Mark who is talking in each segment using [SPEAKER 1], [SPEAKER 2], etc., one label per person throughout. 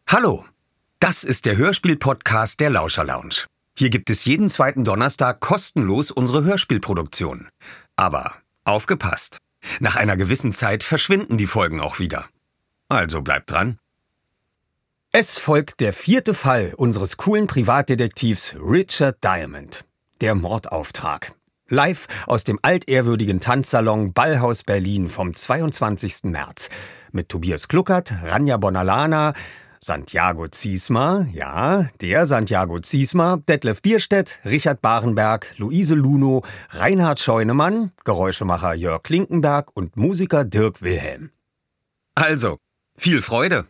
[SPEAKER 1] Hallo, das ist der Hörspiel-Podcast der Lauscher Lounge. Hier gibt es jeden zweiten Donnerstag kostenlos unsere Hörspielproduktion. Aber aufgepasst, nach einer gewissen Zeit verschwinden die Folgen auch wieder. Also bleibt dran. Es folgt der 4. Fall unseres coolen Privatdetektivs Richard Diamond. Der Mordauftrag. Live aus dem altehrwürdigen Tanzsalon Ballhaus Berlin vom 22. März. Mit Tobias Kluckert, Ranja Bonalana, Santiago Ziesmer, ja, der Santiago Ziesmer, Detlef Bierstedt, Richard Barenberg, Luise Luno, Reinhard Scheunemann, Geräuschemacher Jörg Klinkenberg und Musiker Dirk Wilhelm. Also, viel Freude!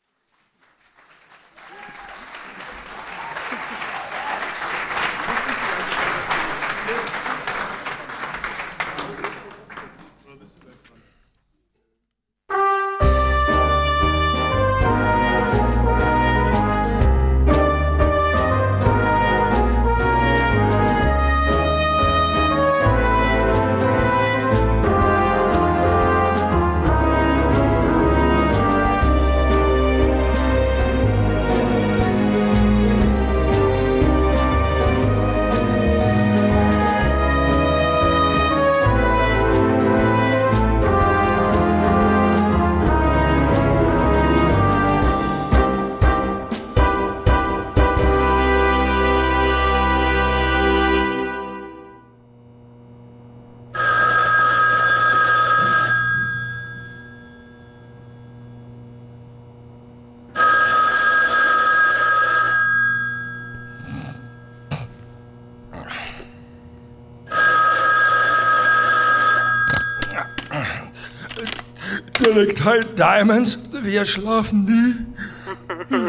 [SPEAKER 2] Detektiv Diamonds, wir schlafen nie.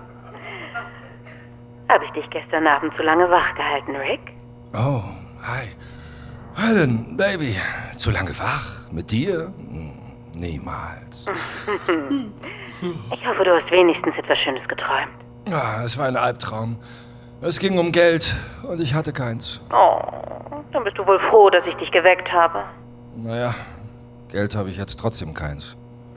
[SPEAKER 3] Habe ich dich gestern Abend zu lange wach gehalten, Rick?
[SPEAKER 2] Oh, hi. Helen, Baby, zu lange wach? Mit dir? Niemals.
[SPEAKER 3] Ich hoffe, du hast wenigstens etwas Schönes geträumt.
[SPEAKER 2] Ja, es war ein Albtraum. Es ging um Geld und ich hatte keins.
[SPEAKER 3] Oh, dann bist du wohl froh, dass ich dich geweckt habe.
[SPEAKER 2] Naja, Geld habe ich jetzt trotzdem keins.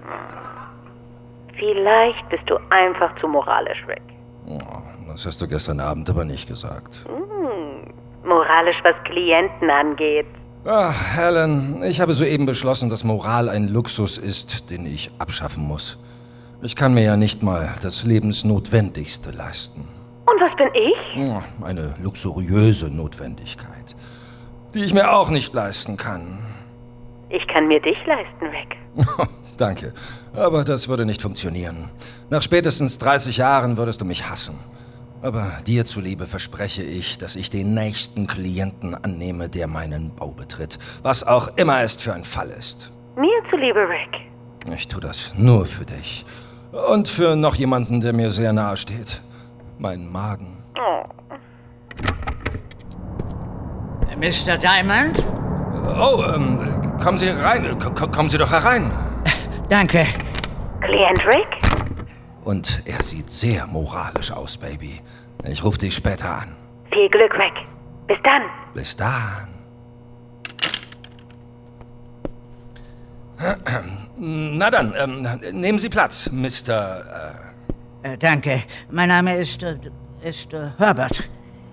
[SPEAKER 3] Vielleicht bist du einfach zu moralisch, Rick.
[SPEAKER 2] Oh, das hast du gestern Abend aber nicht gesagt.
[SPEAKER 3] Moralisch, was Klienten angeht.
[SPEAKER 2] Ach, Helen, ich habe soeben beschlossen, dass Moral ein Luxus ist, den ich abschaffen muss. Ich kann mir ja nicht mal das Lebensnotwendigste leisten.
[SPEAKER 3] Und was bin ich?
[SPEAKER 2] Ja, eine luxuriöse Notwendigkeit, die ich mir auch nicht leisten kann.
[SPEAKER 3] Ich kann mir dich leisten, Rick.
[SPEAKER 2] Danke, aber das würde nicht funktionieren. Nach spätestens 30 Jahren würdest du mich hassen. Aber dir zuliebe verspreche ich, dass ich den nächsten Klienten annehme, der meinen Bau betritt. Was auch immer es für ein Fall ist.
[SPEAKER 3] Mir zuliebe, Rick.
[SPEAKER 2] Ich tue das nur für dich. Und für noch jemanden, der mir sehr nahe steht. Mein Magen.
[SPEAKER 3] Oh.
[SPEAKER 4] Mr. Diamond?
[SPEAKER 2] Oh, kommen Sie rein. Kommen Sie doch herein.
[SPEAKER 4] Danke.
[SPEAKER 3] Klient Rick?
[SPEAKER 2] Und er sieht sehr moralisch aus, Baby. Ich rufe dich später an.
[SPEAKER 3] Viel Glück, Rick. Bis dann.
[SPEAKER 2] Bis dann. Na dann, nehmen Sie Platz, Mr.
[SPEAKER 4] Danke. Mein Name ist Herbert.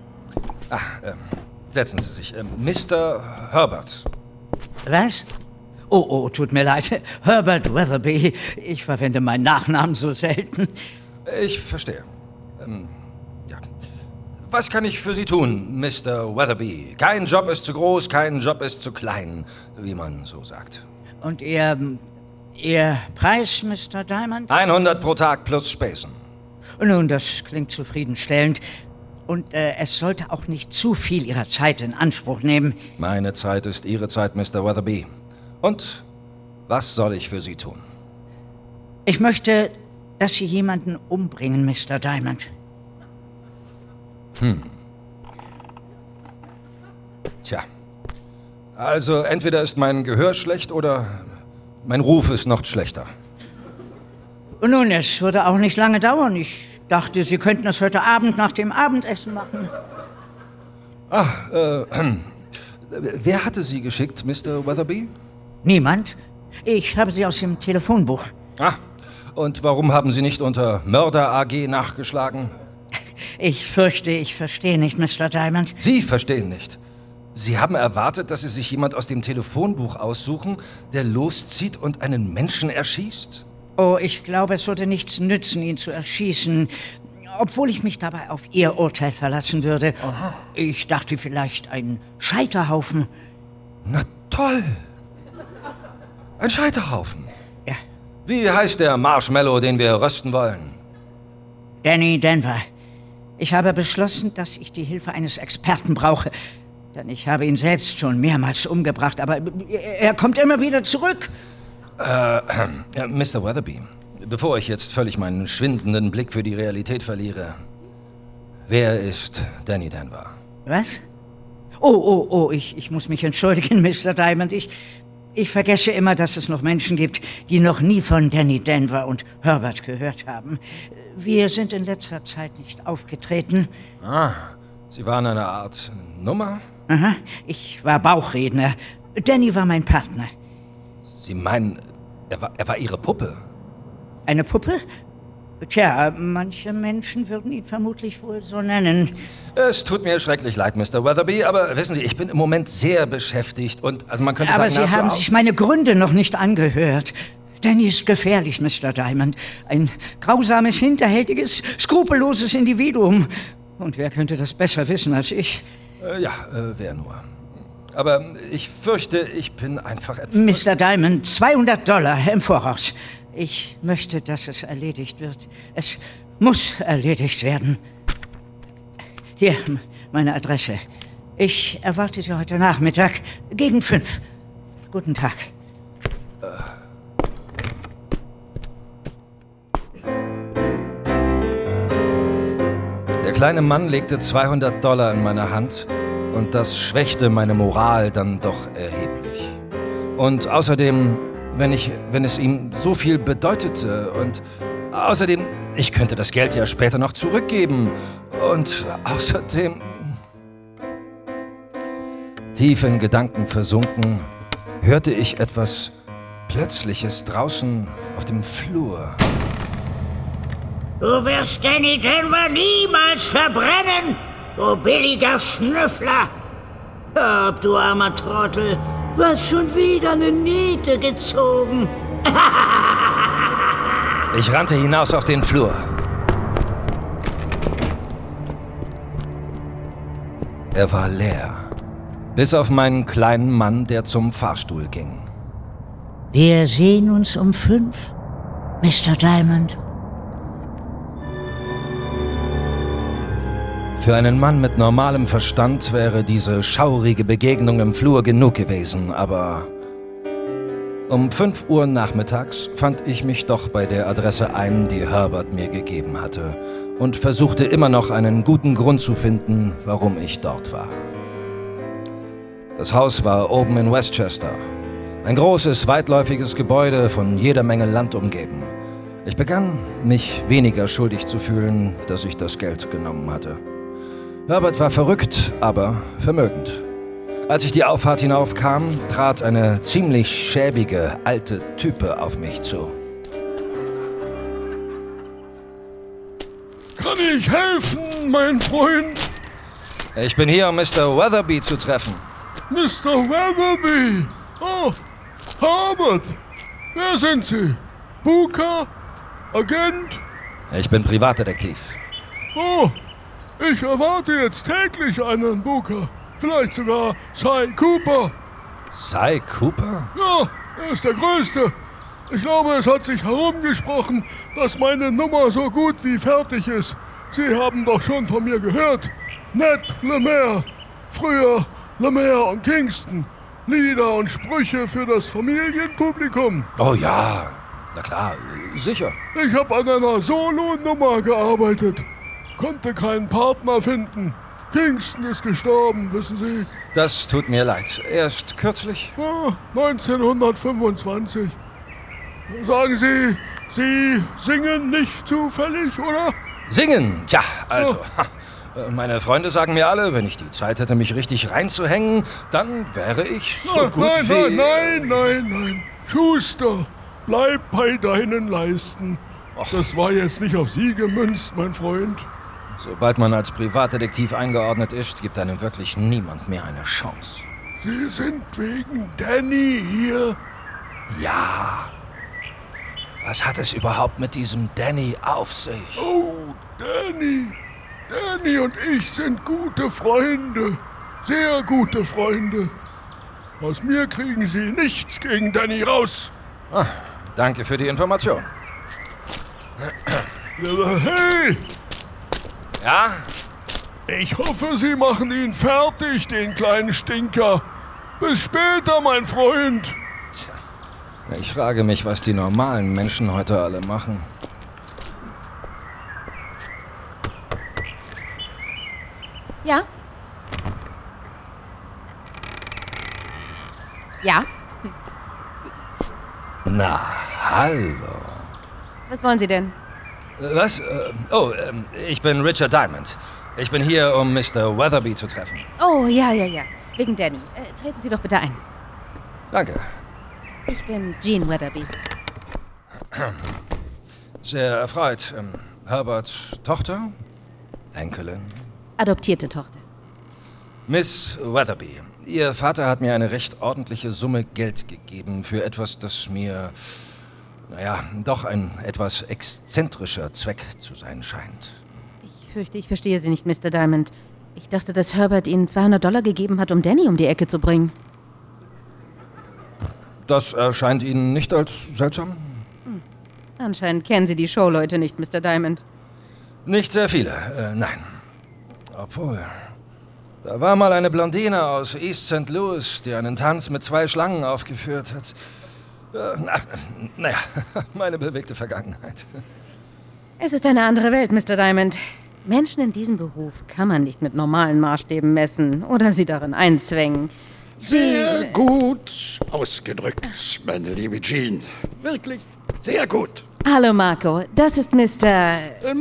[SPEAKER 2] Setzen Sie sich. Mr. Herbert.
[SPEAKER 4] Was? Oh, tut mir leid. Herbert Weatherby. Ich verwende meinen Nachnamen so selten.
[SPEAKER 2] Ich verstehe. Ja. Was kann ich für Sie tun, Mr. Weatherby? Kein Job ist zu groß, kein Job ist zu klein, wie man so sagt.
[SPEAKER 4] Und Ihr Preis, Mr. Diamond?
[SPEAKER 2] 100 pro Tag plus Spesen.
[SPEAKER 4] Nun, das klingt zufriedenstellend. Und es sollte auch nicht zu viel Ihrer Zeit in Anspruch nehmen.
[SPEAKER 2] Meine Zeit ist Ihre Zeit, Mr. Weatherby. Und was soll ich für Sie tun?
[SPEAKER 4] Ich möchte, dass Sie jemanden umbringen, Mr. Diamond.
[SPEAKER 2] Tja. Also entweder ist mein Gehör schlecht oder mein Ruf ist noch schlechter.
[SPEAKER 4] Nun, es würde auch nicht lange dauern. Ich dachte, Sie könnten es heute Abend nach dem Abendessen machen.
[SPEAKER 2] Wer hatte Sie geschickt, Mr. Weatherby?
[SPEAKER 4] Niemand? Ich habe sie aus dem Telefonbuch.
[SPEAKER 2] Und warum haben Sie nicht unter Mörder AG nachgeschlagen?
[SPEAKER 4] Ich fürchte, ich verstehe nicht, Mr. Diamond.
[SPEAKER 2] Sie verstehen nicht. Sie haben erwartet, dass Sie sich jemand aus dem Telefonbuch aussuchen, der loszieht und einen Menschen erschießt?
[SPEAKER 4] Oh, ich glaube, es würde nichts nützen, ihn zu erschießen, obwohl ich mich dabei auf Ihr Urteil verlassen würde. Aha. Ich dachte vielleicht ein Scheiterhaufen.
[SPEAKER 2] Na toll. Ein Scheiterhaufen?
[SPEAKER 4] Ja.
[SPEAKER 2] Wie heißt der Marshmallow, den wir rösten wollen?
[SPEAKER 4] Danny Denver. Ich habe beschlossen, dass ich die Hilfe eines Experten brauche. Denn ich habe ihn selbst schon mehrmals umgebracht, aber er kommt immer wieder zurück.
[SPEAKER 2] Mr. Weatherby, bevor ich jetzt völlig meinen schwindenden Blick für die Realität verliere, wer ist Danny Denver?
[SPEAKER 4] Was? Oh, ich muss mich entschuldigen, Mr. Diamond. Ich vergesse immer, dass es noch Menschen gibt, die noch nie von Danny Denver und Herbert gehört haben. Wir sind in letzter Zeit nicht aufgetreten.
[SPEAKER 2] Ah, Sie waren eine Art Nummer?
[SPEAKER 4] Aha, ich war Bauchredner. Danny war mein Partner.
[SPEAKER 2] Sie meinen, er war Ihre Puppe?
[SPEAKER 4] Eine Puppe? Tja, manche Menschen würden ihn vermutlich wohl so nennen.
[SPEAKER 2] Es tut mir schrecklich leid, Mr. Weatherby, aber wissen Sie, ich bin im Moment sehr beschäftigt und also man könnte
[SPEAKER 4] aber
[SPEAKER 2] sagen...
[SPEAKER 4] Sie haben sich meine Gründe noch nicht angehört. Danny ist gefährlich, Mr. Diamond. Ein grausames, hinterhältiges, skrupelloses Individuum. Und wer könnte das besser wissen als ich?
[SPEAKER 2] Wer nur. Aber ich fürchte, ich bin einfach etwas...
[SPEAKER 4] Mr. Diamond, $200 im Voraus. Ich möchte, dass es erledigt wird. Es muss erledigt werden. Hier, meine Adresse. Ich erwarte Sie heute Nachmittag gegen 5. Guten Tag.
[SPEAKER 2] Der kleine Mann legte $200 in meine Hand und das schwächte meine Moral dann doch erheblich. Und außerdem, wenn es ihm so viel bedeutete und außerdem, ich könnte das Geld ja später noch zurückgeben und außerdem... Tief in Gedanken versunken, hörte ich etwas Plötzliches draußen auf dem Flur.
[SPEAKER 4] Du wirst Danny Denver niemals verbrennen, du billiger Schnüffler! Herb, du armer Trottel, du hast schon wieder eine Niete gezogen.
[SPEAKER 2] Ich rannte hinaus auf den Flur. Er war leer. Bis auf meinen kleinen Mann, der zum Fahrstuhl ging.
[SPEAKER 4] Wir sehen uns um 5, Mr. Diamond.
[SPEAKER 2] Für einen Mann mit normalem Verstand wäre diese schaurige Begegnung im Flur genug gewesen, aber um 5 Uhr nachmittags fand ich mich doch bei der Adresse ein, die Herbert mir gegeben hatte, und versuchte immer noch einen guten Grund zu finden, warum ich dort war. Das Haus war oben in Westchester. Ein großes, weitläufiges Gebäude, von jeder Menge Land umgeben. Ich begann, mich weniger schuldig zu fühlen, dass ich das Geld genommen hatte. Herbert war verrückt, aber vermögend. Als ich die Auffahrt hinaufkam, trat eine ziemlich schäbige, alte Type auf mich zu.
[SPEAKER 5] Kann ich helfen, mein Freund?
[SPEAKER 2] Ich bin hier, um Mr. Weatherby zu treffen.
[SPEAKER 5] Mr. Weatherby! Oh, Herbert! Wer sind Sie? Booker? Agent?
[SPEAKER 2] Ich bin Privatdetektiv.
[SPEAKER 5] Oh, ich erwarte jetzt täglich einen Booker. Vielleicht sogar Cy Cooper.
[SPEAKER 2] Cy Cooper?
[SPEAKER 5] Ja, er ist der Größte. Ich glaube, es hat sich herumgesprochen, dass meine Nummer so gut wie fertig ist. Sie haben doch schon von mir gehört. Ned Lemire. Früher Lemire und Kingston. Lieder und Sprüche für das Familienpublikum.
[SPEAKER 2] Oh ja, na klar, sicher.
[SPEAKER 5] Ich habe an einer Solo-Nummer gearbeitet. Konnte keinen Partner finden. Kingston ist gestorben, wissen Sie.
[SPEAKER 2] Das tut mir leid. Erst kürzlich?
[SPEAKER 5] Ja, 1925. Sagen Sie, Sie singen nicht zufällig, oder?
[SPEAKER 2] Singen? Tja, also... Meine Freunde sagen mir alle, wenn ich die Zeit hätte, mich richtig reinzuhängen, dann wäre ich so gut wie...
[SPEAKER 5] Nein. Schuster. bleib bei deinen Leisten. Das war jetzt nicht auf Sie gemünzt, mein Freund.
[SPEAKER 2] Sobald man als Privatdetektiv eingeordnet ist, gibt einem wirklich niemand mehr eine Chance.
[SPEAKER 5] Sie sind wegen Danny hier?
[SPEAKER 2] Ja. Was hat es überhaupt mit diesem Danny auf sich?
[SPEAKER 5] Oh, Danny. Danny und ich sind gute Freunde. Sehr gute Freunde. Aus mir kriegen Sie nichts gegen Danny raus.
[SPEAKER 2] Danke für die Information.
[SPEAKER 5] Hey!
[SPEAKER 2] Ja?
[SPEAKER 5] Ich hoffe, Sie machen ihn fertig, den kleinen Stinker. Bis später, mein Freund.
[SPEAKER 2] Ich frage mich, was die normalen Menschen heute alle machen.
[SPEAKER 6] Ja? Ja?
[SPEAKER 2] Na, hallo.
[SPEAKER 6] Was wollen Sie denn?
[SPEAKER 2] Was? Ich bin Richard Diamond. Ich bin hier, um Mr. Weatherby zu treffen.
[SPEAKER 6] Oh, ja. Wegen Danny. Treten Sie doch bitte ein.
[SPEAKER 2] Danke.
[SPEAKER 6] Ich bin Jean Weatherby.
[SPEAKER 2] Sehr erfreut. Herberts Tochter? Enkelin?
[SPEAKER 6] Adoptierte Tochter.
[SPEAKER 2] Miss Weatherby, Ihr Vater hat mir eine recht ordentliche Summe Geld gegeben für etwas, das mir, doch ein etwas exzentrischer Zweck zu sein scheint.
[SPEAKER 6] Ich fürchte, ich verstehe Sie nicht, Mr. Diamond. Ich dachte, dass Herbert Ihnen $200 gegeben hat, um Danny um die Ecke zu bringen.
[SPEAKER 2] Das erscheint Ihnen nicht als seltsam?
[SPEAKER 6] Anscheinend kennen Sie die Showleute nicht, Mr. Diamond.
[SPEAKER 2] Nicht sehr viele, nein. Obwohl, da war mal eine Blondine aus East St. Louis, die einen Tanz mit 2 Schlangen aufgeführt hat. Meine bewegte Vergangenheit.
[SPEAKER 6] Es ist eine andere Welt, Mr. Diamond. Menschen in diesem Beruf kann man nicht mit normalen Maßstäben messen oder sie darin einzwängen.
[SPEAKER 7] Sehr gut ausgedrückt, meine liebe Jean. Wirklich sehr gut.
[SPEAKER 6] Hallo Marco, das ist Mr.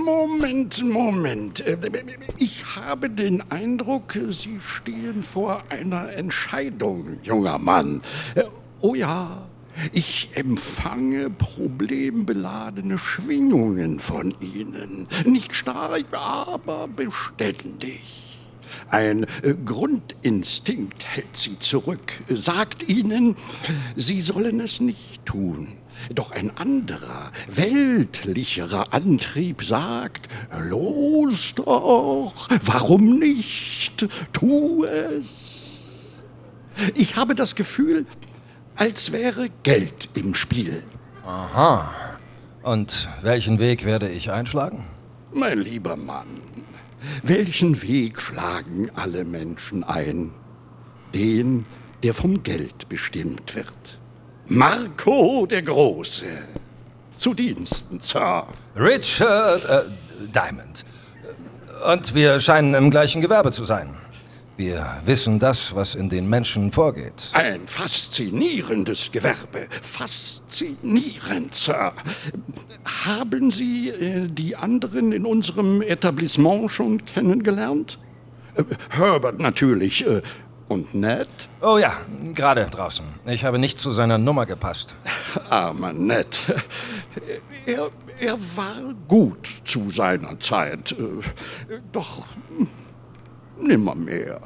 [SPEAKER 7] Moment. Ich habe den Eindruck, Sie stehen vor einer Entscheidung, junger Mann. Oh ja, ich empfange problembeladene Schwingungen von Ihnen. Nicht stark, aber beständig. Ein Grundinstinkt hält Sie zurück, sagt Ihnen, Sie sollen es nicht tun. Doch ein anderer, weltlicherer Antrieb sagt, los doch, warum nicht, tu es. Ich habe das Gefühl, als wäre Geld im Spiel.
[SPEAKER 2] Aha. Und welchen Weg werde ich einschlagen?
[SPEAKER 7] Mein lieber Mann, welchen Weg schlagen alle Menschen ein? Den, der vom Geld bestimmt wird. Marco der Große. Zu Diensten, Sir.
[SPEAKER 2] Richard Diamond. Und wir scheinen im gleichen Gewerbe zu sein. Wir wissen das, was in den Menschen vorgeht.
[SPEAKER 7] Ein faszinierendes Gewerbe. Faszinierend, Sir. Haben Sie die anderen in unserem Etablissement schon kennengelernt? Herbert natürlich. Und Ned?
[SPEAKER 2] Oh ja, gerade draußen. Ich habe nicht zu seiner Nummer gepasst.
[SPEAKER 7] Armer Ned. Er war gut zu seiner Zeit. Doch nimmermehr.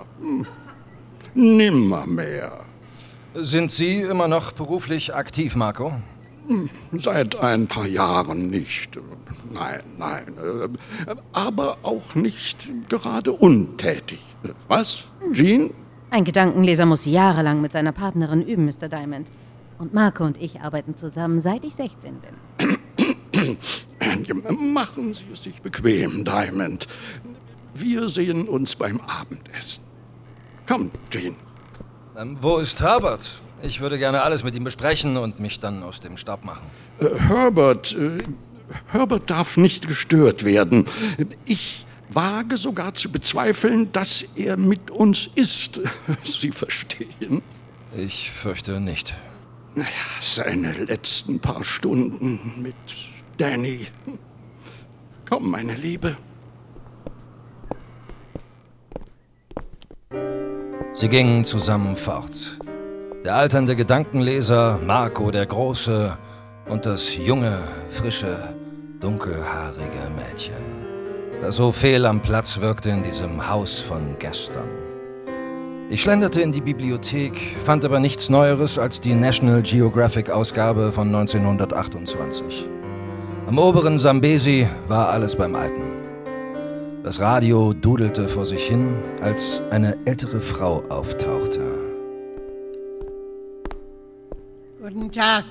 [SPEAKER 7] Nimmermehr.
[SPEAKER 2] Sind Sie immer noch beruflich aktiv, Marco?
[SPEAKER 7] Seit ein paar Jahren nicht. Nein. Aber auch nicht gerade untätig. Was, Jean?
[SPEAKER 6] Ein Gedankenleser muss jahrelang mit seiner Partnerin üben, Mr. Diamond. Und Marco und ich arbeiten zusammen, seit ich 16 bin.
[SPEAKER 7] Machen Sie es sich bequem, Diamond. Wir sehen uns beim Abendessen. Komm, Jean.
[SPEAKER 2] Wo ist Herbert? Ich würde gerne alles mit ihm besprechen und mich dann aus dem Staub machen.
[SPEAKER 7] Herbert darf nicht gestört werden. Ich wage sogar zu bezweifeln, dass er mit uns ist. Sie verstehen?
[SPEAKER 2] Ich fürchte nicht.
[SPEAKER 7] Naja, seine letzten paar Stunden mit Danny. Komm, meine Liebe.
[SPEAKER 2] Sie gingen zusammen fort. Der alternde Gedankenleser Marco der Große und das junge, frische, dunkelhaarige Mädchen, das so fehl am Platz wirkte in diesem Haus von gestern. Ich schlenderte in die Bibliothek, fand aber nichts Neueres als die National Geographic-Ausgabe von 1928. Am oberen Sambesi war alles beim Alten. Das Radio dudelte vor sich hin, als eine ältere Frau auftauchte.
[SPEAKER 8] Guten Tag.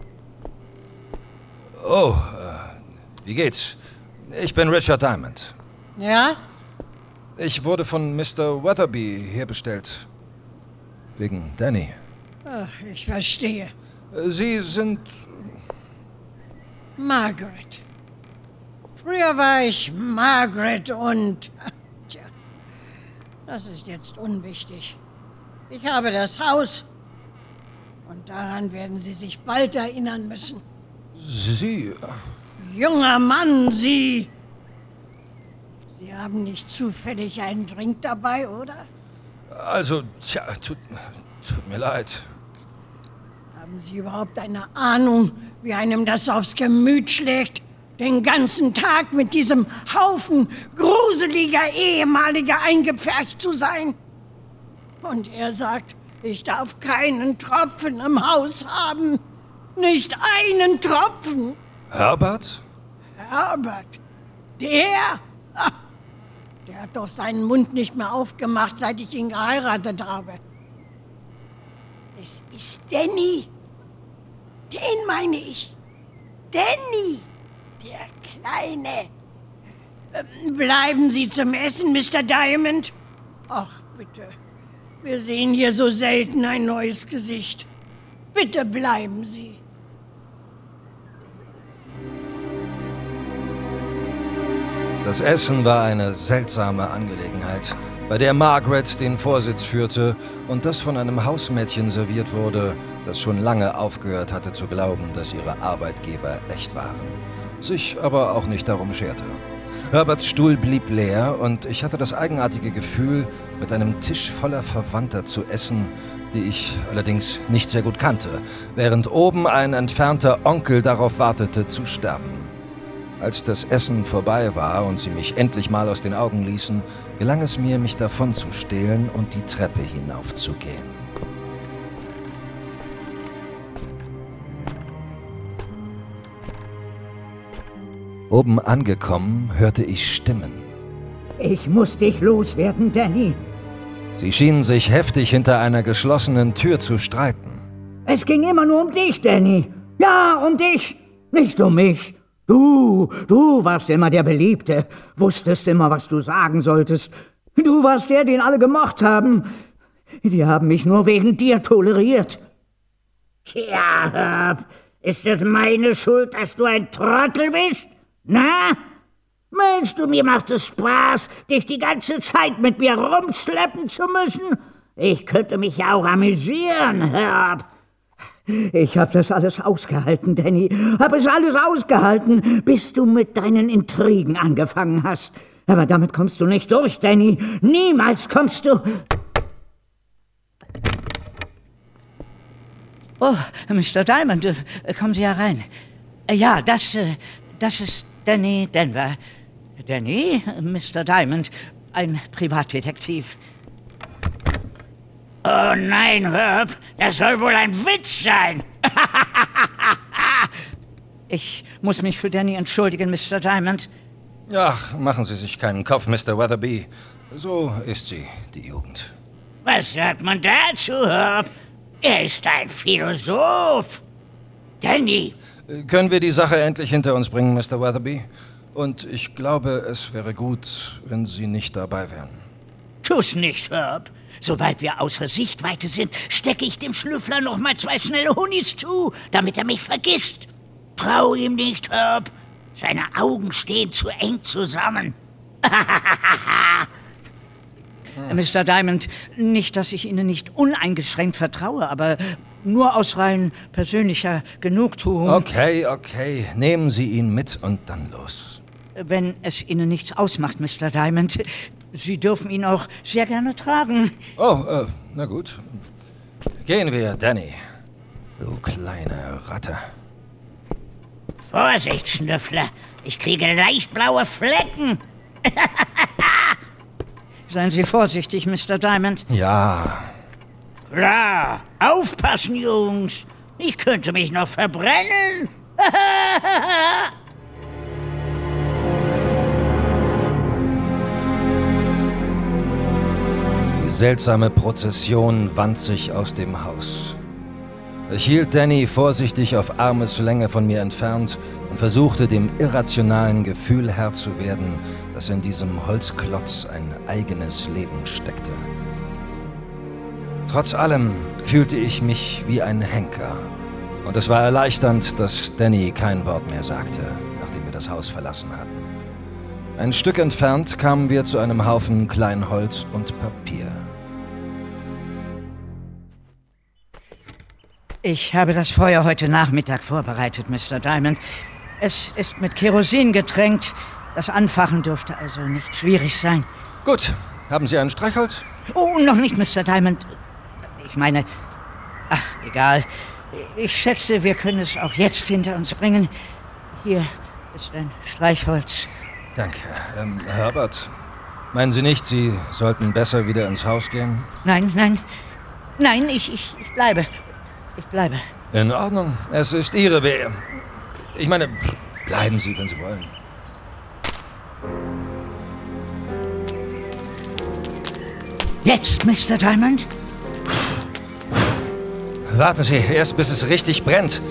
[SPEAKER 2] Oh, wie geht's? Ich bin Richard Diamond.
[SPEAKER 8] Ja?
[SPEAKER 2] Ich wurde von Mr. Weatherby herbestellt. Wegen Danny.
[SPEAKER 8] Ach, ich verstehe.
[SPEAKER 2] Sie sind...
[SPEAKER 8] Margaret. Früher war ich Margaret und... Tja, das ist jetzt unwichtig. Ich habe das Haus und daran werden Sie sich bald erinnern müssen.
[SPEAKER 2] Sie...
[SPEAKER 8] Junger Mann, Sie haben nicht zufällig einen Drink dabei, oder?
[SPEAKER 2] Also, tja, tut mir leid.
[SPEAKER 8] Haben Sie überhaupt eine Ahnung, wie einem das aufs Gemüt schlägt, den ganzen Tag mit diesem Haufen gruseliger Ehemaliger eingepfercht zu sein? Und er sagt, ich darf keinen Tropfen im Haus haben. Nicht einen Tropfen.
[SPEAKER 2] Herbert?
[SPEAKER 8] Herbert? Der? Ach, der hat doch seinen Mund nicht mehr aufgemacht, seit ich ihn geheiratet habe. Es ist Danny. Den meine ich. Danny, der Kleine. Bleiben Sie zum Essen, Mr. Diamond? Ach, bitte. Wir sehen hier so selten ein neues Gesicht. Bitte bleiben Sie.
[SPEAKER 2] Das Essen war eine seltsame Angelegenheit, bei der Margaret den Vorsitz führte und das von einem Hausmädchen serviert wurde, das schon lange aufgehört hatte zu glauben, dass ihre Arbeitgeber echt waren, sich aber auch nicht darum scherte. Herberts Stuhl blieb leer und ich hatte das eigenartige Gefühl, mit einem Tisch voller Verwandter zu essen, die ich allerdings nicht sehr gut kannte, während oben ein entfernter Onkel darauf wartete, zu sterben. Als das Essen vorbei war und sie mich endlich mal aus den Augen ließen, gelang es mir, mich davon zu stehlen und die Treppe hinaufzugehen. Oben angekommen, hörte ich Stimmen.
[SPEAKER 4] Ich muss dich loswerden, Danny.
[SPEAKER 2] Sie schienen sich heftig hinter einer geschlossenen Tür zu streiten.
[SPEAKER 4] Es ging immer nur um dich, Danny. Ja, um dich, nicht um mich. Du warst immer der Beliebte, wusstest immer, was du sagen solltest. Du warst der, den alle gemocht haben. Die haben mich nur wegen dir toleriert.
[SPEAKER 9] Tja, Herb, ist es meine Schuld, dass du ein Trottel bist? Na? Meinst du, mir macht es Spaß, dich die ganze Zeit mit mir rumschleppen zu müssen? Ich könnte mich ja auch amüsieren, Herb.
[SPEAKER 4] Ich hab das alles ausgehalten, Danny. Hab es alles ausgehalten, bis du mit deinen Intrigen angefangen hast. Aber damit kommst du nicht durch, Danny. Niemals kommst du... Oh, Mr. Diamond, kommen Sie herein. Ja, das ist Danny Denver. Danny, Mr. Diamond, ein Privatdetektiv.
[SPEAKER 9] Oh nein, Herb, das soll wohl ein Witz sein.
[SPEAKER 4] Ich muss mich für Danny entschuldigen, Mr. Diamond.
[SPEAKER 2] Ach, machen Sie sich keinen Kopf, Mr. Weatherby. So ist sie, die Jugend.
[SPEAKER 9] Was sagt man dazu, Herb? Er ist ein Philosoph. Danny.
[SPEAKER 2] Können wir die Sache endlich hinter uns bringen, Mr. Weatherby? Und ich glaube, es wäre gut, wenn Sie nicht dabei wären.
[SPEAKER 9] Tu's nicht, Herb. Sobald wir außer Sichtweite sind, stecke ich dem Schnüffler noch mal 2 schnelle Hunis zu, damit er mich vergisst. Trau ihm nicht, Herb. Seine Augen stehen zu eng zusammen.
[SPEAKER 4] Mr. Diamond, nicht, dass ich Ihnen nicht uneingeschränkt vertraue, aber nur aus rein persönlicher Genugtuung.
[SPEAKER 2] Okay. Nehmen Sie ihn mit und dann los.
[SPEAKER 4] Wenn es Ihnen nichts ausmacht, Mr. Diamond, Sie dürfen ihn auch sehr gerne tragen.
[SPEAKER 2] Oh, na gut. Gehen wir, Danny. Du kleine Ratte.
[SPEAKER 9] Vorsicht, Schnüffler. Ich kriege leicht blaue Flecken.
[SPEAKER 4] Seien Sie vorsichtig, Mr. Diamond.
[SPEAKER 2] Ja.
[SPEAKER 9] Klar. Aufpassen, Jungs. Ich könnte mich noch verbrennen.
[SPEAKER 2] Die seltsame Prozession wand sich aus dem Haus. Ich hielt Danny vorsichtig auf Armeslänge von mir entfernt und versuchte, dem irrationalen Gefühl Herr zu werden, dass in diesem Holzklotz ein eigenes Leben steckte. Trotz allem fühlte ich mich wie ein Henker. Und es war erleichternd, dass Danny kein Wort mehr sagte, nachdem wir das Haus verlassen hatten. Ein Stück entfernt kamen wir zu einem Haufen Kleinholz und Papier.
[SPEAKER 4] Ich habe das Feuer heute Nachmittag vorbereitet, Mr. Diamond. Es ist mit Kerosin getränkt. Das Anfachen dürfte also nicht schwierig sein.
[SPEAKER 2] Gut. Haben Sie ein Streichholz?
[SPEAKER 4] Oh, noch nicht, Mr. Diamond. Ich meine... Ach, egal. Ich schätze, wir können es auch jetzt hinter uns bringen. Hier ist ein Streichholz.
[SPEAKER 2] Danke. Herbert, meinen Sie nicht, Sie sollten besser wieder ins Haus gehen?
[SPEAKER 4] Nein, ich bleibe. Ich bleibe.
[SPEAKER 2] In Ordnung. Es ist Ihre Wehe. Ich meine, bleiben Sie, wenn Sie wollen.
[SPEAKER 4] Jetzt, Mr. Diamond?
[SPEAKER 2] Warten Sie, erst bis es richtig brennt.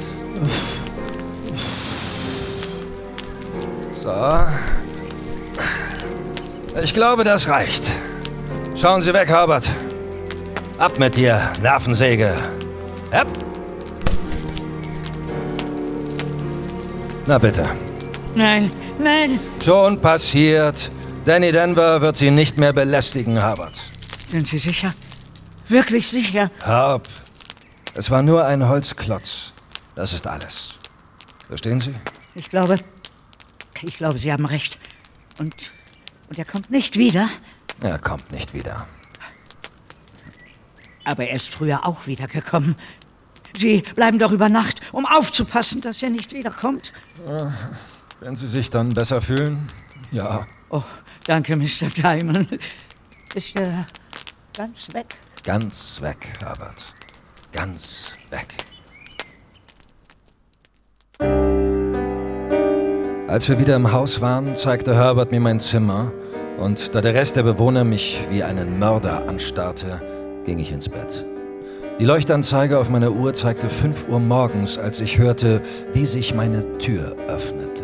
[SPEAKER 2] So. Ich glaube, das reicht. Schauen Sie weg, Herbert. Ab mit dir, Nervensäge. Ab. Na bitte.
[SPEAKER 4] Nein.
[SPEAKER 2] Schon passiert. Danny Denver wird Sie nicht mehr belästigen, Herbert.
[SPEAKER 4] Sind Sie sicher? Wirklich sicher?
[SPEAKER 2] Herb, es war nur ein Holzklotz. Das ist alles. Verstehen Sie?
[SPEAKER 4] Ich glaube, Sie haben recht. Und er kommt nicht wieder?
[SPEAKER 2] Er kommt nicht wieder.
[SPEAKER 4] Aber er ist früher auch wiedergekommen. Sie bleiben doch über Nacht, um aufzupassen, dass er nicht wiederkommt.
[SPEAKER 2] Wenn Sie sich dann besser fühlen, ja.
[SPEAKER 4] Oh, danke, Mr. Diamond. Ist er ganz weg?
[SPEAKER 2] Ganz weg, Herbert. Ganz weg. Als wir wieder im Haus waren, zeigte Herbert mir mein Zimmer. Und da der Rest der Bewohner mich wie einen Mörder anstarrte, ging ich ins Bett. Die Leuchtanzeige auf meiner Uhr zeigte 5 Uhr morgens, als ich hörte, wie sich meine Tür öffnete.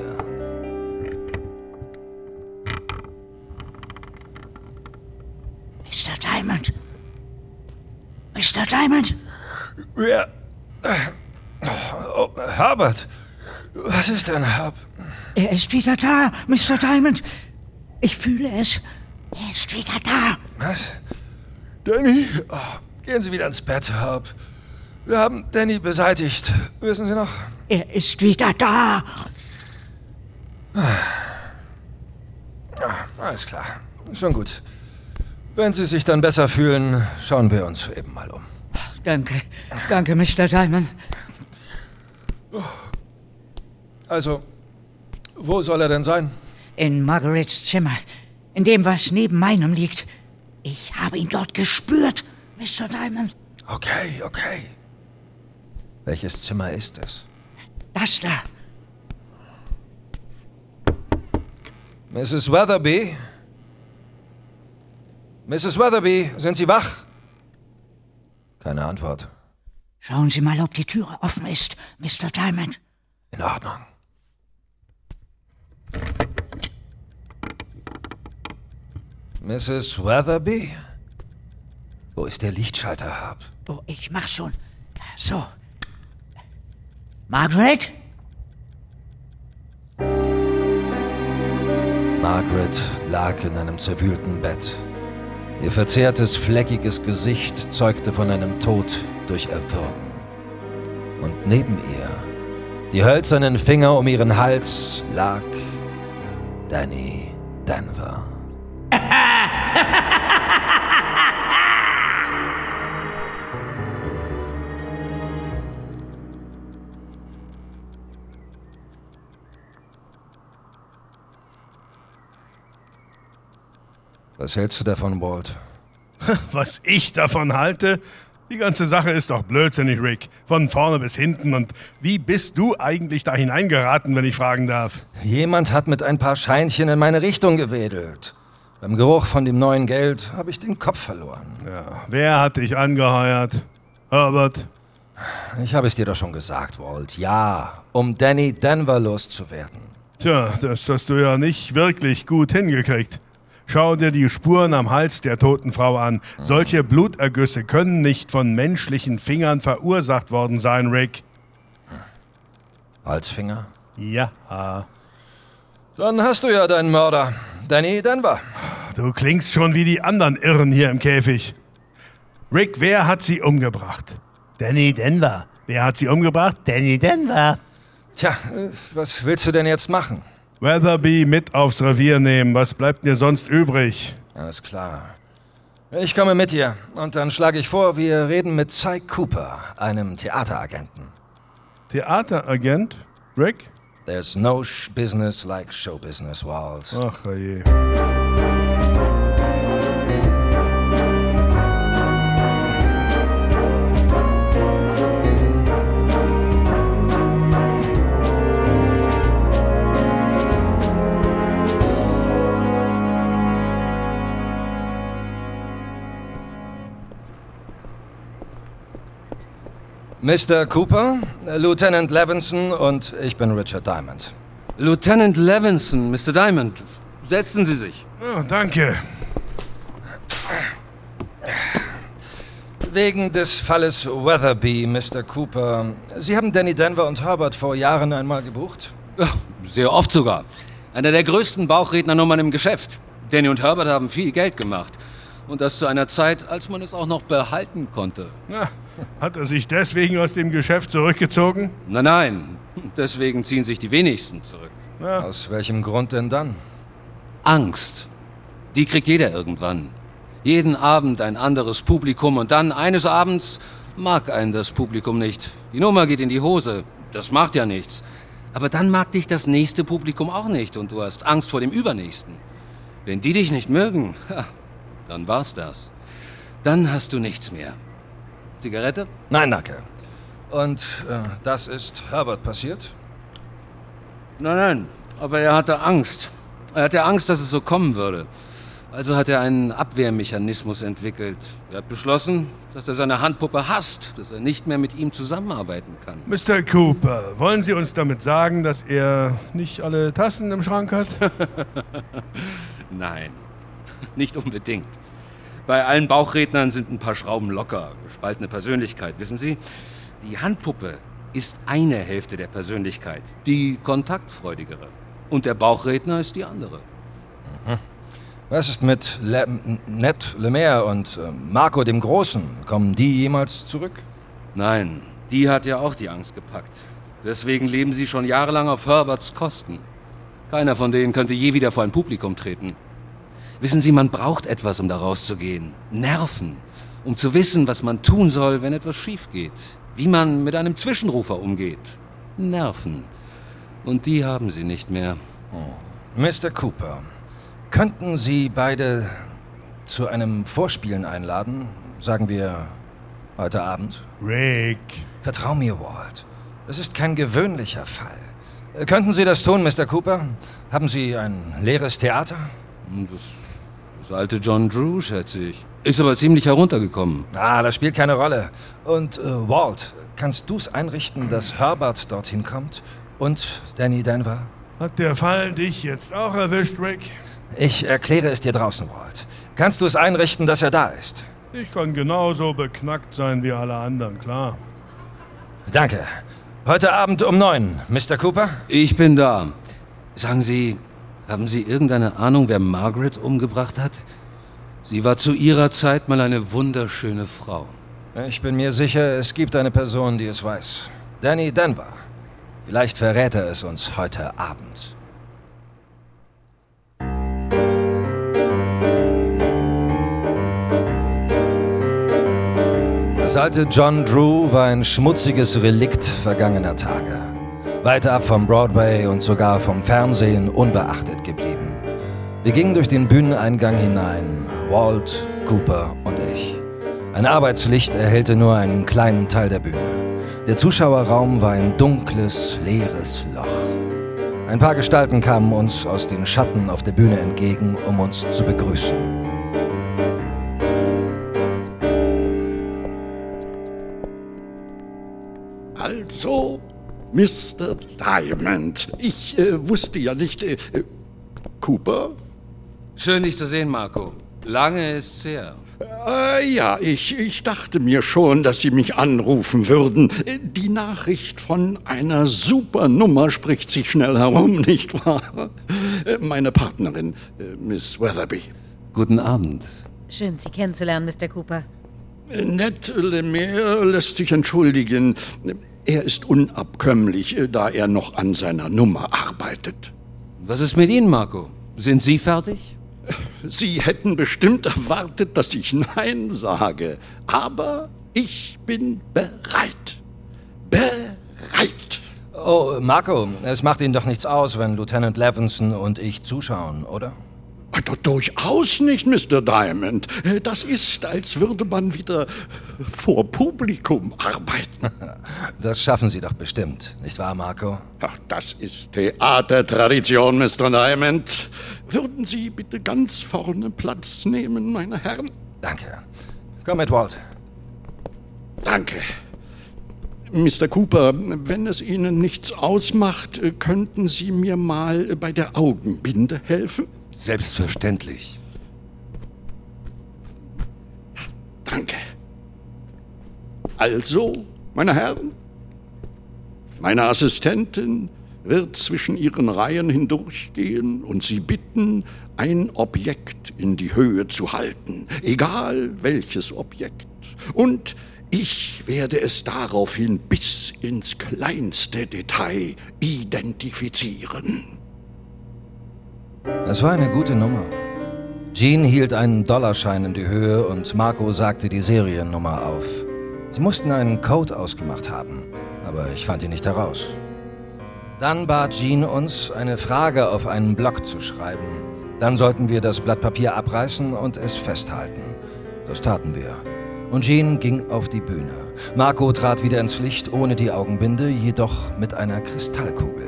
[SPEAKER 4] Mr. Diamond? Mr. Diamond?
[SPEAKER 2] Wer? Oh, Herbert! Was ist denn, Herb?
[SPEAKER 4] Er ist wieder da, Mr. Diamond. Ich fühle es. Er ist wieder da.
[SPEAKER 2] Was? Danny? Oh, gehen Sie wieder ins Bett, Herb. Wir haben Danny beseitigt. Wissen Sie noch?
[SPEAKER 4] Er ist wieder da.
[SPEAKER 2] Alles klar. Schon gut. Wenn Sie sich dann besser fühlen, schauen wir uns eben mal um.
[SPEAKER 4] Danke, Mr. Diamond.
[SPEAKER 2] Also, wo soll er denn sein?
[SPEAKER 4] In Margarets Zimmer. In dem, was neben meinem liegt. Ich habe ihn dort gespürt, Mr. Diamond.
[SPEAKER 2] Okay. Welches Zimmer ist es?
[SPEAKER 4] Das da.
[SPEAKER 2] Mrs. Weatherby? Mrs. Weatherby, sind Sie wach? Keine Antwort.
[SPEAKER 4] Schauen Sie mal, ob die Türe offen ist, Mr. Diamond.
[SPEAKER 2] In Ordnung. Mrs. Weatherby? Wo ist der Lichtschalter, Herb?
[SPEAKER 4] Oh, ich mach schon. So. Margaret?
[SPEAKER 2] Margaret lag in einem zerwühlten Bett. Ihr verzerrtes, fleckiges Gesicht zeugte von einem Tod durch Erwürgen. Und neben ihr, die hölzernen Finger um ihren Hals, lag Danny Denver. Was hältst du davon, Walt?
[SPEAKER 5] Was ich davon halte? Die ganze Sache ist doch blödsinnig, Rick. Von vorne bis hinten. Und wie bist du eigentlich da hineingeraten, wenn ich fragen darf?
[SPEAKER 2] Jemand hat mit ein paar Scheinchen in meine Richtung gewedelt. Beim Geruch von dem neuen Geld habe ich den Kopf verloren.
[SPEAKER 5] Ja, wer hat dich angeheuert? Herbert?
[SPEAKER 2] Ich habe es dir doch schon gesagt, Walt. Ja, um Danny Denver loszuwerden.
[SPEAKER 5] Tja, das hast du ja nicht wirklich gut hingekriegt. Schau dir die Spuren am Hals der toten Frau an. Solche Blutergüsse können nicht von menschlichen Fingern verursacht worden sein, Rick.
[SPEAKER 2] Halsfinger?
[SPEAKER 5] Ja.
[SPEAKER 2] Dann hast du ja deinen Mörder, Danny Denver.
[SPEAKER 5] Du klingst schon wie die anderen Irren hier im Käfig. Rick, wer hat sie umgebracht? Danny Denver. Wer hat sie umgebracht? Danny Denver.
[SPEAKER 2] Tja, was willst du denn jetzt machen?
[SPEAKER 5] Weatherby mit aufs Revier nehmen. Was bleibt mir sonst übrig?
[SPEAKER 2] Alles klar. Ich komme mit dir und dann schlage ich vor, wir reden mit Cy Cooper, einem Theateragenten.
[SPEAKER 5] Theateragent? Rick?
[SPEAKER 2] There's no business like show business, Walt.
[SPEAKER 5] Ach je.
[SPEAKER 2] Mr. Cooper, Lieutenant Levinson und ich bin Richard Diamond.
[SPEAKER 10] Lieutenant Levinson, Mr. Diamond, setzen Sie sich.
[SPEAKER 5] Oh, danke.
[SPEAKER 2] Wegen des Falles Weatherby, Mr. Cooper. Sie haben Danny Denver und Herbert vor Jahren einmal gebucht?
[SPEAKER 10] Ja, sehr oft sogar. Einer der größten Bauchrednernummern im Geschäft. Danny und Herbert haben viel Geld gemacht. Und das zu einer Zeit, als man es auch noch behalten konnte.
[SPEAKER 5] Na, hat er sich deswegen aus dem Geschäft zurückgezogen?
[SPEAKER 10] Nein. Deswegen ziehen sich die wenigsten zurück.
[SPEAKER 2] Ja. Aus welchem Grund denn dann?
[SPEAKER 10] Angst. Die kriegt jeder irgendwann. Jeden Abend ein anderes Publikum und dann eines Abends mag einen das Publikum nicht. Die Nummer geht in die Hose. Das macht ja nichts. Aber dann mag dich das nächste Publikum auch nicht und du hast Angst vor dem Übernächsten. Wenn die dich nicht mögen, dann war's das. Dann hast du nichts mehr. Zigarette?
[SPEAKER 2] Nein, danke. Und das ist Herbert passiert?
[SPEAKER 10] Nein, aber er hatte Angst. Er hatte Angst, dass es so kommen würde. Also hat er einen Abwehrmechanismus entwickelt. Er hat beschlossen, dass er seine Handpuppe hasst, dass er nicht mehr mit ihm zusammenarbeiten kann.
[SPEAKER 5] Mr. Cooper, wollen Sie uns damit sagen, dass er nicht alle Tassen im Schrank hat?
[SPEAKER 10] Nein, nicht unbedingt. Bei allen Bauchrednern sind ein paar Schrauben locker, gespaltene Persönlichkeit, wissen Sie? Die Handpuppe ist eine Hälfte der Persönlichkeit, die kontaktfreudigere. Und der Bauchredner ist die andere.
[SPEAKER 2] Mhm. Was ist mit Ned Lemire und Marco dem Großen? Kommen die jemals zurück?
[SPEAKER 10] Nein, die hat ja auch die Angst gepackt. Deswegen leben sie schon jahrelang auf Herberts Kosten. Keiner von denen könnte je wieder vor ein Publikum treten. Wissen Sie, man braucht etwas, um da rauszugehen. Nerven, um zu wissen, was man tun soll, wenn etwas schief geht. Wie man mit einem Zwischenrufer umgeht. Nerven. Und die haben sie nicht mehr.
[SPEAKER 2] Oh. Mr. Cooper, könnten Sie beide zu einem Vorspielen einladen? Sagen wir heute Abend?
[SPEAKER 5] Rick.
[SPEAKER 2] Vertrau mir, Walt. Das ist kein gewöhnlicher Fall. Könnten Sie das tun, Mr. Cooper? Haben Sie ein leeres Theater?
[SPEAKER 10] Das alte John Drew, schätze ich. Ist aber ziemlich heruntergekommen.
[SPEAKER 2] Das spielt keine Rolle. Und Walt, kannst du es einrichten, dass Herbert dorthin kommt? Und Danny Denver?
[SPEAKER 5] Hat der Fall dich jetzt auch erwischt, Rick?
[SPEAKER 2] Ich erkläre es dir draußen, Walt. Kannst du es einrichten, dass er da ist?
[SPEAKER 5] Ich kann genauso beknackt sein wie alle anderen, klar.
[SPEAKER 2] Danke. Heute Abend um 9, Mr. Cooper?
[SPEAKER 10] Ich bin da. Sagen Sie, haben Sie irgendeine Ahnung, wer Margaret umgebracht hat? Sie war zu ihrer Zeit mal eine wunderschöne Frau.
[SPEAKER 2] Ich bin mir sicher, es gibt eine Person, die es weiß. Danny Denver. Vielleicht verrät er es uns heute Abend. Das alte John Drew war ein schmutziges Relikt vergangener Tage. Weit ab vom Broadway und sogar vom Fernsehen unbeachtet geblieben. Wir gingen durch den Bühneneingang hinein, Walt, Cooper und ich. Ein Arbeitslicht erhellte nur einen kleinen Teil der Bühne. Der Zuschauerraum war ein dunkles, leeres Loch. Ein paar Gestalten kamen uns aus den Schatten auf der Bühne entgegen, um uns zu begrüßen.
[SPEAKER 7] Also, Mr. Diamond, ich wusste ja nicht... Cooper?
[SPEAKER 10] Schön, dich zu sehen, Marco. Lange ist's her.
[SPEAKER 7] Ja, ich dachte mir schon, dass Sie mich anrufen würden. Die Nachricht von einer Supernummer spricht sich schnell herum, nicht wahr? Meine Partnerin, Miss Weatherby.
[SPEAKER 10] Guten Abend.
[SPEAKER 6] Schön, Sie kennenzulernen, Mr. Cooper.
[SPEAKER 7] Ned Lemire lässt sich entschuldigen. Er ist unabkömmlich, da er noch an seiner Nummer arbeitet.
[SPEAKER 10] Was ist mit Ihnen, Marco? Sind Sie fertig?
[SPEAKER 7] Sie hätten bestimmt erwartet, dass ich Nein sage. Aber ich bin bereit. Bereit.
[SPEAKER 2] Oh, Marco, es macht Ihnen doch nichts aus, wenn Lieutenant Levinson und ich zuschauen, oder?
[SPEAKER 7] Durchaus nicht, Mr. Diamond. Das ist, als würde man wieder vor Publikum arbeiten.
[SPEAKER 2] Das schaffen Sie doch bestimmt, nicht wahr, Marco?
[SPEAKER 7] Ach, das ist Theatertradition, Mr. Diamond. Würden Sie bitte ganz vorne Platz nehmen, meine Herren?
[SPEAKER 2] Danke. Komm mit, Walt.
[SPEAKER 7] Danke. Mr. Cooper, wenn es Ihnen nichts ausmacht, könnten Sie mir mal bei der Augenbinde helfen?
[SPEAKER 10] Selbstverständlich.
[SPEAKER 7] Danke. Also, meine Herren, meine Assistentin wird zwischen Ihren Reihen hindurchgehen und Sie bitten, ein Objekt in die Höhe zu halten, egal welches Objekt. Und ich werde es daraufhin bis ins kleinste Detail identifizieren.
[SPEAKER 2] Es war eine gute Nummer. Jean hielt einen Dollarschein in die Höhe und Marco sagte die Seriennummer auf. Sie mussten einen Code ausgemacht haben, aber ich fand ihn nicht heraus. Dann bat Jean uns, eine Frage auf einen Block zu schreiben. Dann sollten wir das Blatt Papier abreißen und es festhalten. Das taten wir. Und Jean ging auf die Bühne. Marco trat wieder ins Licht ohne die Augenbinde, jedoch mit einer Kristallkugel.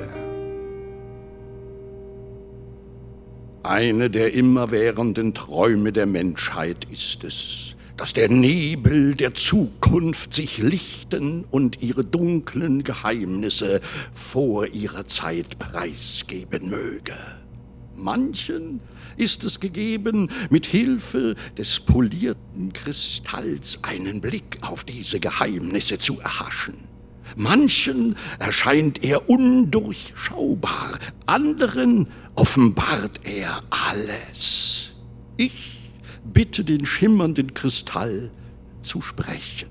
[SPEAKER 7] Eine der immerwährenden Träume der Menschheit ist es, dass der Nebel der Zukunft sich lichten und ihre dunklen Geheimnisse vor ihrer Zeit preisgeben möge. Manchen ist es gegeben, mit Hilfe des polierten Kristalls einen Blick auf diese Geheimnisse zu erhaschen. Manchen erscheint er undurchschaubar, anderen offenbart er alles. Ich bitte den schimmernden Kristall zu sprechen.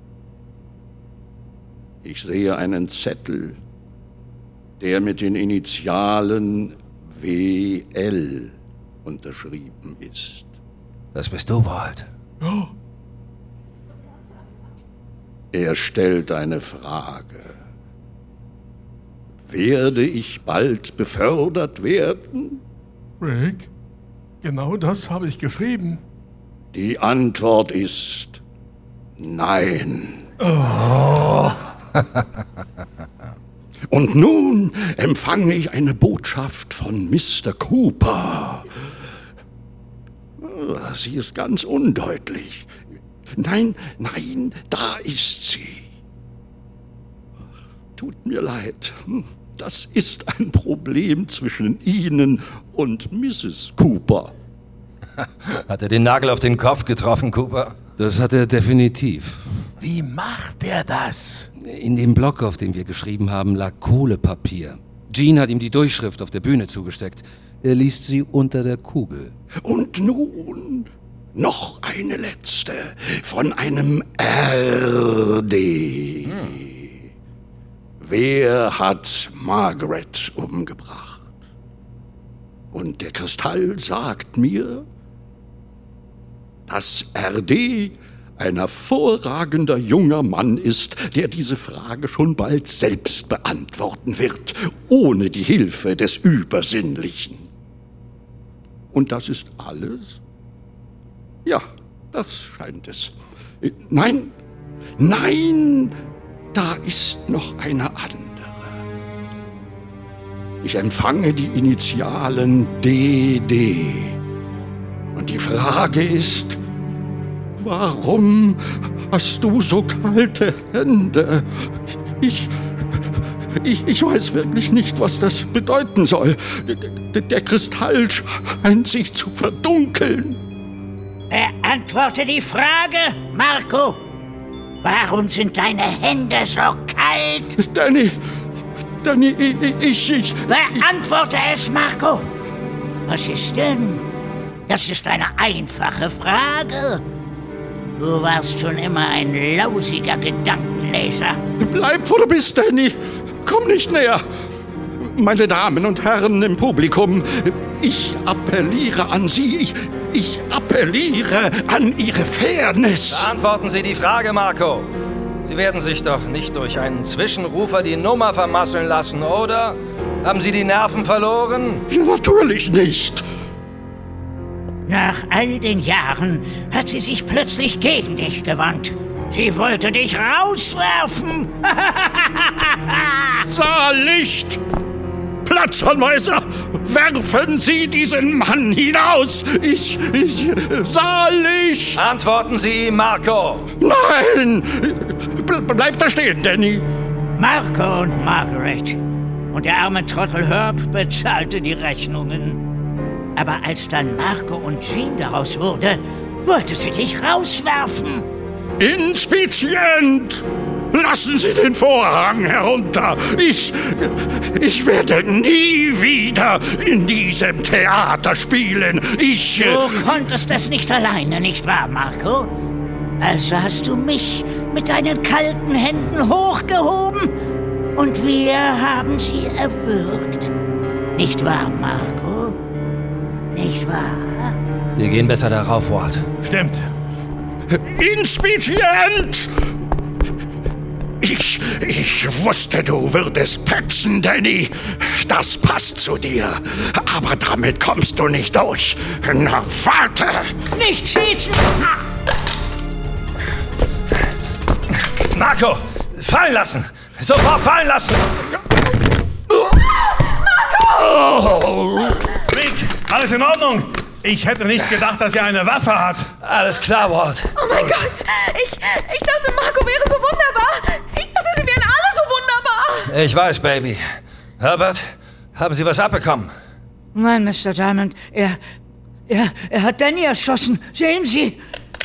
[SPEAKER 7] Ich sehe einen Zettel, der mit den Initialen WL unterschrieben ist.
[SPEAKER 2] Das bist du, Walt.
[SPEAKER 5] Ja.
[SPEAKER 7] Er stellt eine Frage. Werde ich bald befördert werden?
[SPEAKER 5] Rick, genau das habe ich geschrieben.
[SPEAKER 7] Die Antwort ist nein.
[SPEAKER 5] Oh.
[SPEAKER 7] Und nun empfange ich eine Botschaft von Mr. Cooper. Sie ist ganz undeutlich. Nein, da ist sie. Tut mir leid. Das ist ein Problem zwischen Ihnen und Mrs. Cooper.
[SPEAKER 2] Hat er den Nagel auf den Kopf getroffen, Cooper?
[SPEAKER 10] Das hat er definitiv.
[SPEAKER 11] Wie macht er das?
[SPEAKER 10] In dem Block, auf dem wir geschrieben haben, lag Kohlepapier. Jean hat ihm die Durchschrift auf der Bühne zugesteckt. Er liest sie unter der Kugel.
[SPEAKER 7] Und nun noch eine letzte von einem RD. Wer hat Margaret umgebracht? Und der Kristall sagt mir, dass RD ein hervorragender junger Mann ist, der diese Frage schon bald selbst beantworten wird, ohne die Hilfe des Übersinnlichen. Und das ist alles? Ja, das scheint es. Nein, da ist noch eine andere. Ich empfange die Initialen DD. Und die Frage ist, warum hast du so kalte Hände? Ich weiß wirklich nicht, was das bedeuten soll. Der Kristall scheint sich zu verdunkeln.
[SPEAKER 9] Beantworte die Frage, Marco. Warum sind deine Hände so kalt?
[SPEAKER 7] Danny, ich...
[SPEAKER 9] Beantworte es, Marco. Was ist denn? Das ist eine einfache Frage. Du warst schon immer ein lausiger Gedankenleser.
[SPEAKER 7] Bleib, wo du bist, Danny. Komm nicht näher. Meine Damen und Herren im Publikum, ich appelliere an Sie. Ich appelliere an Ihre Fairness.
[SPEAKER 2] Beantworten Sie die Frage, Marco. Sie werden sich doch nicht durch einen Zwischenrufer die Nummer vermasseln lassen, oder? Haben Sie die Nerven verloren?
[SPEAKER 7] Ja, natürlich nicht.
[SPEAKER 9] Nach all den Jahren hat sie sich plötzlich gegen dich gewandt. Sie wollte dich rauswerfen.
[SPEAKER 7] Saallicht! Platzanweiser! Werfen Sie diesen Mann hinaus! Saallicht!
[SPEAKER 2] Antworten Sie ihm, Marco!
[SPEAKER 7] Nein! Bleib da stehen, Danny!
[SPEAKER 9] Marco und Margaret. Und der arme Trottel Herb bezahlte die Rechnungen. Aber als dann Marco und Jean daraus wurde, wollte sie dich rauswerfen.
[SPEAKER 7] Inspizient! Lassen Sie den Vorhang herunter! Ich werde nie wieder in diesem Theater spielen!
[SPEAKER 9] Du konntest es nicht alleine, nicht wahr, Marco? Also hast du mich mit deinen kalten Händen hochgehoben und wir haben sie erwürgt. Nicht wahr, Marco? Nicht wahr?
[SPEAKER 2] Wir gehen besser darauf, Walt.
[SPEAKER 11] Stimmt.
[SPEAKER 7] Inspizient! Ich wusste, du würdest petzen, Danny. Das passt zu dir. Aber damit kommst du nicht durch. Na, warte!
[SPEAKER 9] Nicht schießen!
[SPEAKER 2] Marco, fallen lassen! Sofort fallen lassen!
[SPEAKER 11] Marco! Rick, alles in Ordnung? Ich hätte nicht gedacht, dass er eine Waffe hat.
[SPEAKER 2] Alles klar, Walt.
[SPEAKER 12] Oh mein Gott! Ich dachte, Marco wäre so wunderbar! Ich dachte, sie wären alle so wunderbar!
[SPEAKER 2] Ich weiß, Baby. Herbert, haben Sie was abbekommen?
[SPEAKER 4] Nein, Mr. Diamond. Er hat Danny erschossen. Sehen Sie!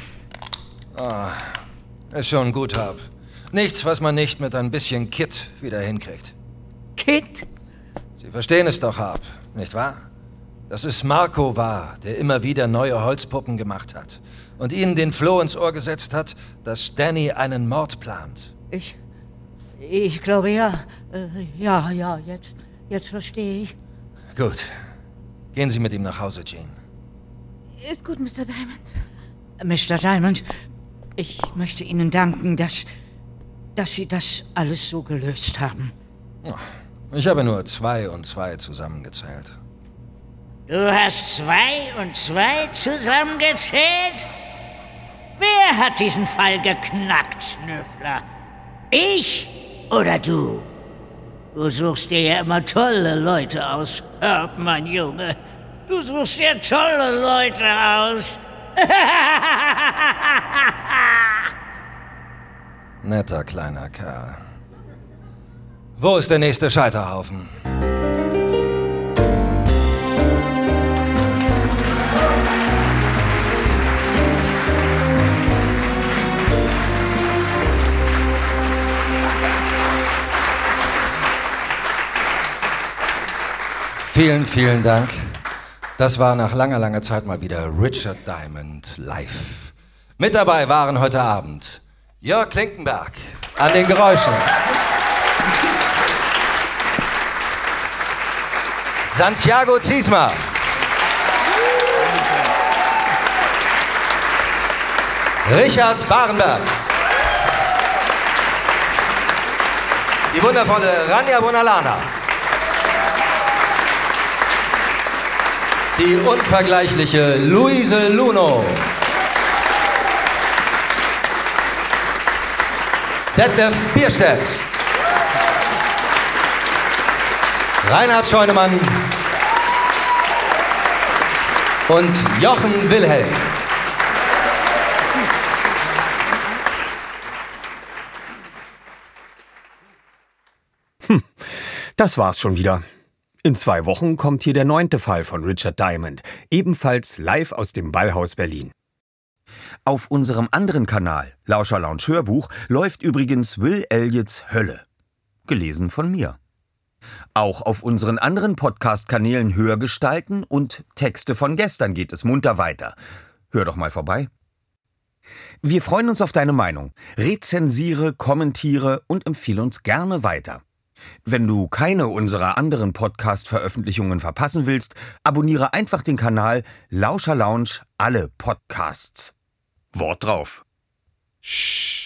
[SPEAKER 2] Ist schon gut, Herb. Nichts, was man nicht mit ein bisschen Kit wieder hinkriegt.
[SPEAKER 4] Kit?
[SPEAKER 2] Sie verstehen es doch, Herb, nicht wahr? Dass es Marco war, der immer wieder neue Holzpuppen gemacht hat und ihnen den Floh ins Ohr gesetzt hat, dass Danny einen Mord plant.
[SPEAKER 4] Ich glaube, ja. Ja, jetzt verstehe ich.
[SPEAKER 2] Gut. Gehen Sie mit ihm nach Hause, Jean.
[SPEAKER 12] Ist gut, Mr. Diamond.
[SPEAKER 4] Mr. Diamond, ich möchte Ihnen danken, dass Sie das alles so gelöst haben.
[SPEAKER 2] Ich habe nur 2 und 2 zusammengezählt.
[SPEAKER 9] Du hast 2 und 2 zusammengezählt? Wer hat diesen Fall geknackt, Schnüffler? Ich oder du? Du suchst dir ja immer tolle Leute aus, Herb, mein Junge. Du suchst dir tolle Leute aus.
[SPEAKER 2] Netter kleiner Kerl. Wo ist der nächste Scheiterhaufen? Vielen, vielen Dank. Das war nach langer, langer Zeit mal wieder Richard Diamond live. Mit dabei waren heute Abend Jörg Klinkenberg an den Geräuschen, Santiago Ziesmer, Richard Barenberg, die wundervolle Rania Bonalana, Die unvergleichliche Luise Luno. Detlef Bierstedt. Reinhard Scheunemann. Und Jochen Wilhelm.
[SPEAKER 1] Das war's schon wieder. In 2 Wochen kommt hier der 9. Fall von Richard Diamond, ebenfalls live aus dem Ballhaus Berlin. Auf unserem anderen Kanal, Lauscher Lounge Hörbuch, läuft übrigens Will Elliots Hölle. Gelesen von mir. Auch auf unseren anderen Podcast-Kanälen Hörgestalten und Texte von gestern geht es munter weiter. Hör doch mal vorbei. Wir freuen uns auf deine Meinung. Rezensiere, kommentiere und empfehle uns gerne weiter. Wenn du keine unserer anderen Podcast-Veröffentlichungen verpassen willst, abonniere einfach den Kanal Lauscher Lounge alle Podcasts. Wort drauf. Shh.